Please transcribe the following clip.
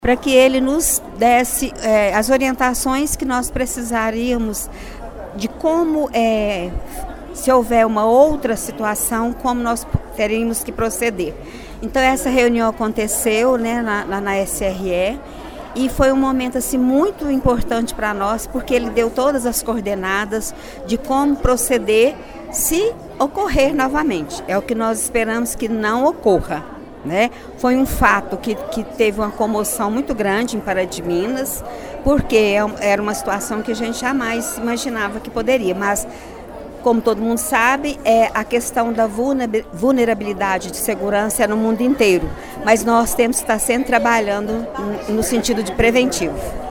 para que ele nos desse as orientações que nós precisaríamos de como, se houver uma outra situação, como nós teríamos que proceder. Então essa reunião aconteceu, né, na SRE, e foi um momento assim, muito importante para nós, porque ele deu todas as coordenadas de como proceder se ocorrer novamente. É o que nós esperamos que não ocorra, né? Foi um fato que teve uma comoção muito grande em Pará de Minas, porque era uma situação que a gente jamais imaginava que poderia, mas como todo mundo sabe, a questão da vulnerabilidade de segurança é no mundo inteiro, mas nós temos que estar sempre trabalhando no sentido de preventivo.